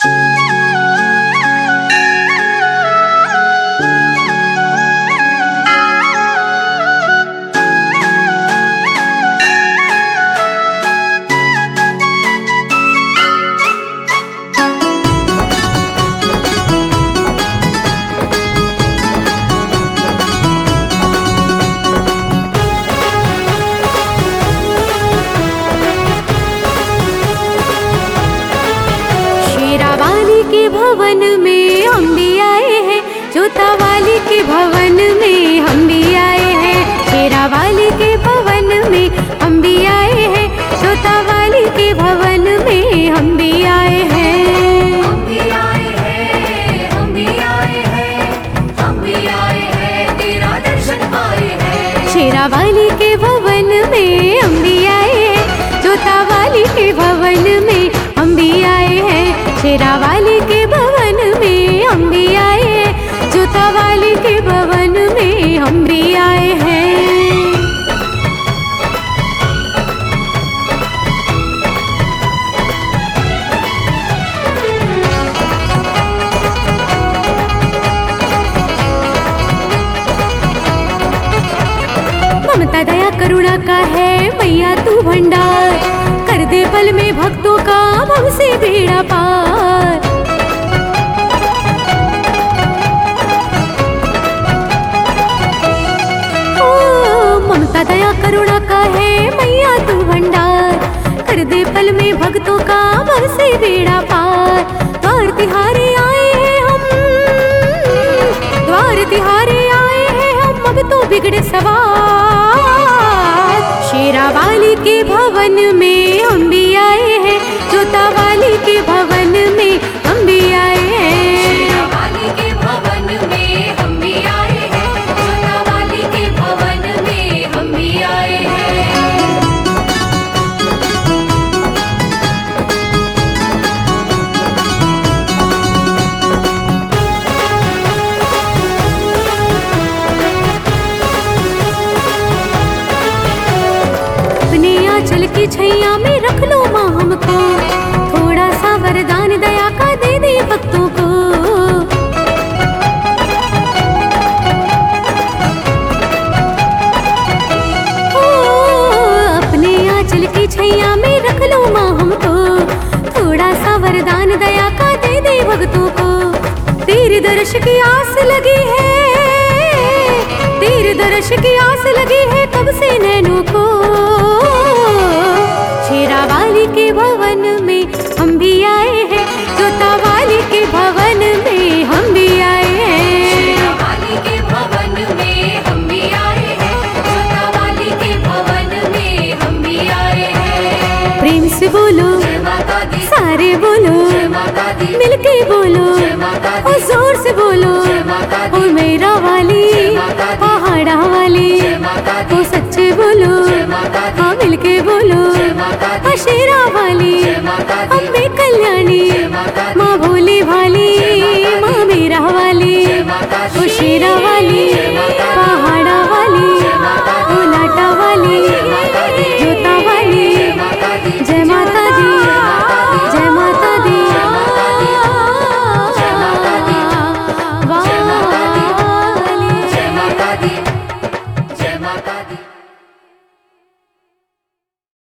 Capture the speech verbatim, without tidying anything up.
के भवन में हम भी आए हैं, जोता वाली के भवन में हम भी आए हैं। शेरा वाली के भवन में हम भी आए हैं, जोता वाली के भवन में हम भी आए हैं। हम भी आए हैं, हम भी आए हैं, हम भी आए हैं, तेरा दर्शन पाए हैं। शेरा वाली के भवन में हम भी आए हैं, जोता वाली के भवन में हम भी आए हैं। शेरा वाली के भवन में हम भी आए हैं, जोता वाली के भवन में हम भी आए हैं। ममता दया करुणा का है मैया तू भंडार, कर दे पल में भक्तों का भव से बेड़ा पार। ओ ममता दया करुणा का है मैया तू भंडार, कर दे पल में भक्तों का भव से बेड़ा पार। द्वार तिहारे आए हैं हम, द्वार तिहारे आए हैं हम, अब तो बिगड़े सवार। शेरा वाली के भवन में हम भी आए हैं, जोता वाली के भवन में हम भी आए हैं। शेरा वाली के भवन में हम भी आए हैं, जोता वाली के भवन में हम भी आए हैं। अपने आंचल की छैया में रख लो माँ हमको, थोड़ा सा वरदान दया का दे दे भक्तों को। ओ, अपने आंचल की छैया में रख लो माँ हमको, थोड़ा सा वरदान दया का दे दे भक्तों को। तेरे दर्श की आस लगी है, तेरे दर्श की आस लगी है कब से नैनों को। शेरा वाली के भवन में हम भी आए हैं, जोता वाली के भवन में हम भी आए हैं। शेरा वाली के भवन में हम भी आए हैं, जोता वाली के भवन में हम भी आए हैं। प्रेम से बोलो जय माता दी, सारे बोलो, जय माता दी, मिलके बोलो, जय माता दी, और जोर से बोलो। जय माता ओ दी, मेरा वाली, जय माता दी, पहाड़ा वाली, जय माता दी, ओ सच्चे बोलो, जय माता दी, हाँ मिलके बोलो, जय माता दी, हाँ शेरा वाली।